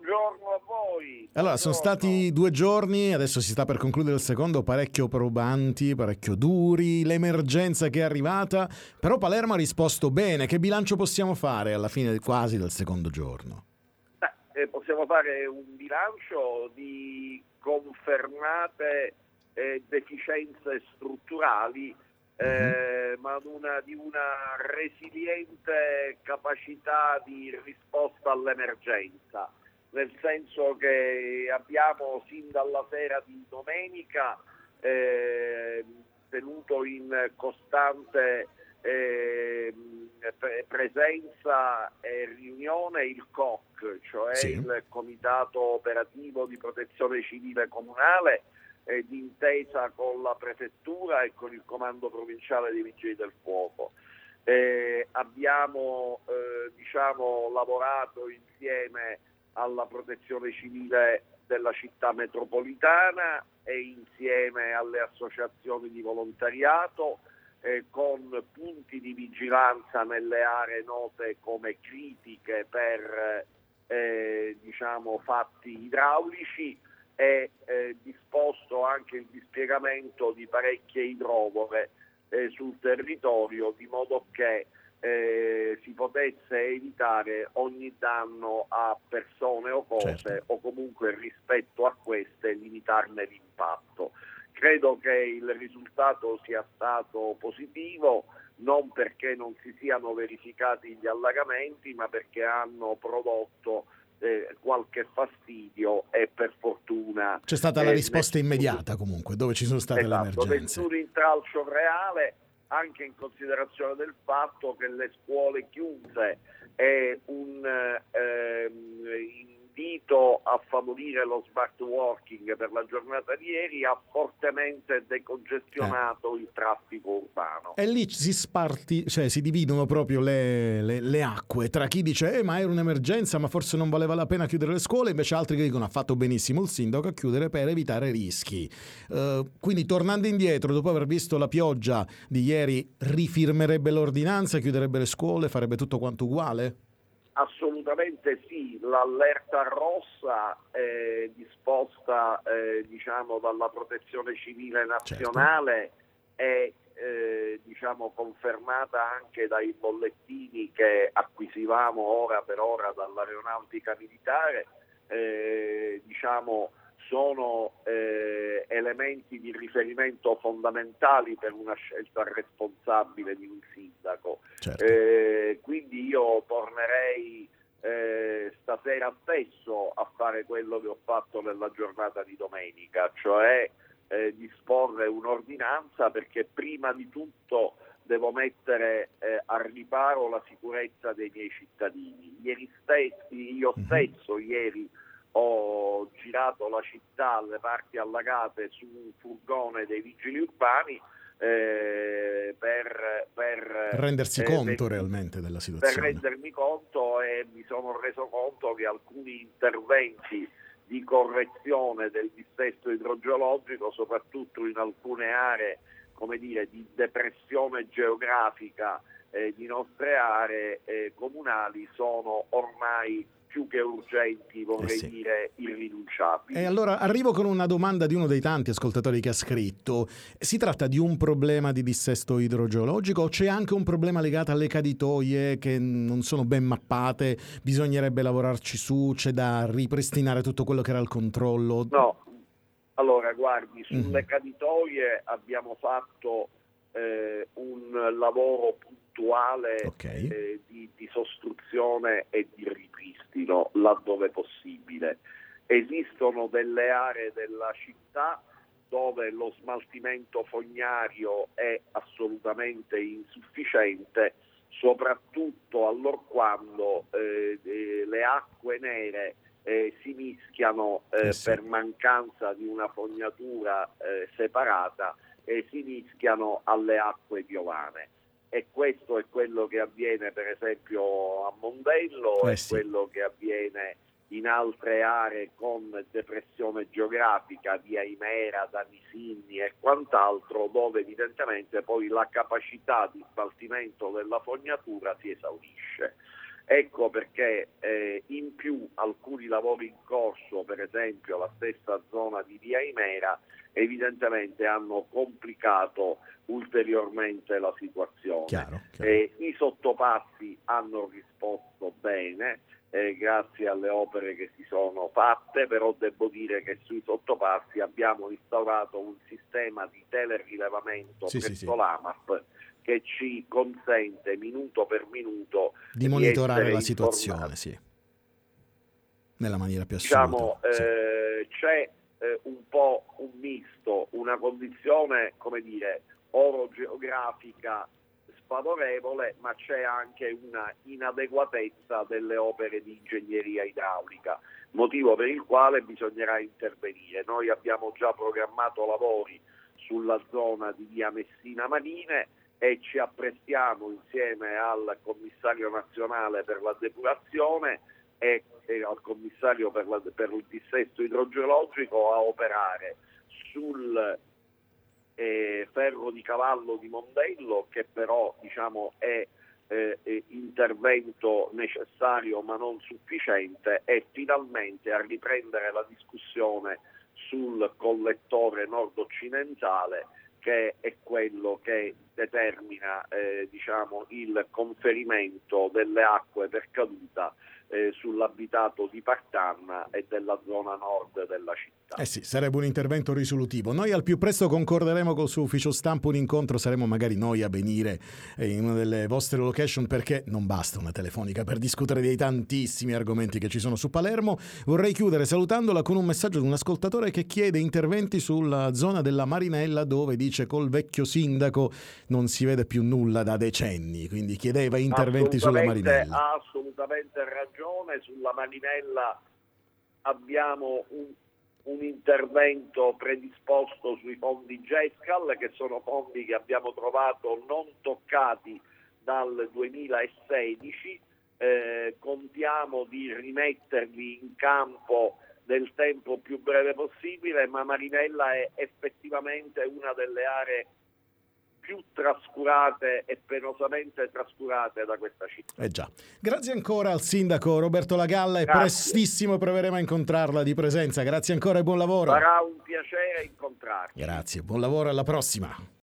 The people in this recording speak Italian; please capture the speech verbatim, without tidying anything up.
Buongiorno a voi. Allora, sono Buongiorno. stati due giorni, adesso si sta per concludere il secondo, parecchio probanti, parecchio duri, l'emergenza che è arrivata, però Palermo ha risposto bene. Che bilancio possiamo fare alla fine quasi del secondo giorno? Beh, eh, possiamo fare un bilancio di confermate eh, deficienze strutturali, eh, mm-hmm. ma una, di una resiliente capacità di risposta all'emergenza. Nel senso che abbiamo sin dalla sera di domenica eh, tenuto in costante eh, presenza e riunione il C O C, cioè sì. il Comitato Operativo di Protezione Civile Comunale, eh, d'intesa con la Prefettura e con il Comando Provinciale dei Vigili del Fuoco. Eh, abbiamo eh, diciamo lavorato insieme alla protezione civile della città metropolitana e insieme alle associazioni di volontariato eh, con punti di vigilanza nelle aree note come critiche per eh, diciamo fatti idraulici e eh, disposto anche il dispiegamento di parecchie idrovore eh, sul territorio, di modo che Eh, si potesse evitare ogni danno a persone o cose, certo. o comunque rispetto a queste limitarne l'impatto. Credo che il risultato sia stato positivo, non perché non si siano verificati gli allagamenti, ma perché hanno prodotto eh, qualche fastidio e per fortuna c'è stata la eh, risposta nessun... immediata comunque, dove ci sono state esatto, le emergenze. Nessun intralcio reale, anche in considerazione del fatto che le scuole chiuse e un eh, invito a favorire lo smart working per la giornata di ieri ha fortemente decongestionato eh. il traffico urbano. E lì si sparti, cioè si dividono proprio le, le, le acque tra chi dice eh, ma era un'emergenza, ma forse non valeva la pena chiudere le scuole, invece altri che dicono ha fatto benissimo il sindaco a chiudere per evitare rischi. Uh, quindi tornando indietro, dopo aver visto la pioggia di ieri, rifirmerebbe l'ordinanza, chiuderebbe le scuole, farebbe tutto quanto uguale? Assolutamente sì, l'allerta rossa eh, disposta eh, diciamo dalla Protezione Civile Nazionale certo. è eh, diciamo confermata anche dai bollettini che acquisivamo ora per ora dall'Aeronautica Militare, eh, diciamo sono eh, elementi di riferimento fondamentali per una scelta responsabile di un sindaco. Certo. Eh, quindi io tornerei eh, stasera stesso a fare quello che ho fatto nella giornata di domenica, cioè eh, disporre un'ordinanza, perché prima di tutto devo mettere eh, a riparo la sicurezza dei miei cittadini. Ieri stessi, io stesso mm-hmm. ieri ho girato la città alle parti allagate su un furgone dei vigili urbani eh, per, per rendersi eh, conto per, realmente della situazione. Per rendermi conto, e mi sono reso conto che alcuni interventi di correzione del dissesto idrogeologico, soprattutto in alcune aree, come dire, di depressione geografica eh, di nostre aree eh, comunali, sono ormai più che urgenti, vorrei eh sì. dire irrinunciabili. E allora arrivo con una domanda di uno dei tanti ascoltatori che ha scritto: si tratta di un problema di dissesto idrogeologico o c'è anche un problema legato alle caditoie che non sono ben mappate, bisognerebbe lavorarci su, c'è da ripristinare tutto quello che era il controllo? No, allora guardi, sulle mm-hmm. caditoie abbiamo fatto eh, un lavoro puntuale okay. eh, di, di sostruzione e di ripristino laddove possibile. Esistono delle aree della città dove lo smaltimento fognario è assolutamente insufficiente, soprattutto allorquando eh, le acque nere eh, si mischiano eh, eh sì. per mancanza di una fognatura eh, separata e si mischiano alle acque piovane. E questo è quello che avviene per esempio a Mondello, eh è sì. quello che avviene in altre aree con depressione geografica, via Imera, Danisinni e quant'altro, dove evidentemente poi la capacità di smaltimento della fognatura si esaurisce. Ecco perché eh, in più alcuni lavori in corso, per esempio la stessa zona di Via Imera, evidentemente hanno complicato ulteriormente la situazione. Chiaro, chiaro. Eh, I sottopassi hanno risposto bene, eh, grazie alle opere che si sono fatte, però devo dire che sui sottopassi abbiamo instaurato un sistema di telerilevamento sì, presso sì, sì. l'AMAP che ci consente minuto per minuto di di monitorare la essere situazione, informati. sì, nella maniera più assoluta. Diciamo, sì. eh, c'è eh, un po' un misto, una condizione, come dire, orogeografica sfavorevole, ma c'è anche una inadeguatezza delle opere di ingegneria idraulica, motivo per il quale bisognerà intervenire. Noi abbiamo già programmato lavori sulla zona di via Messina Marine e ci apprestiamo insieme al commissario nazionale per la depurazione e, e al commissario per, la, per il dissesto idrogeologico a operare sul eh, ferro di cavallo di Mondello, che però diciamo è eh, eh, intervento necessario ma non sufficiente, e finalmente a riprendere la discussione sul collettore nord-occidentale, che è quello che determina eh, diciamo, il conferimento delle acque per caduta eh, sull'abitato di Partanna e della zona nord della città. Eh sì, sarebbe un intervento risolutivo. Noi al più presto concorderemo col suo ufficio stampa un incontro, saremo magari noi a venire in una delle vostre location, perché non basta una telefonica per discutere dei tantissimi argomenti che ci sono su Palermo. Vorrei chiudere salutandola con un messaggio di un ascoltatore che chiede interventi sulla zona della Marinella, dove dice col vecchio sindaco non si vede più nulla da decenni, quindi chiedeva interventi sulla Marinella. Ha assolutamente ragione, sulla Marinella abbiamo un un intervento predisposto sui fondi GESCAL, che sono fondi che abbiamo trovato non toccati dal duemilasedici, eh, contiamo di rimetterli in campo nel tempo più breve possibile, ma Marinella è effettivamente una delle aree più trascurate e penosamente trascurate da questa città. Eh già. Grazie ancora al sindaco Roberto Lagalla e Grazie. Prestissimo proveremo a incontrarla di presenza. Grazie ancora e buon lavoro. Sarà un piacere incontrarci. Grazie, buon lavoro, alla prossima.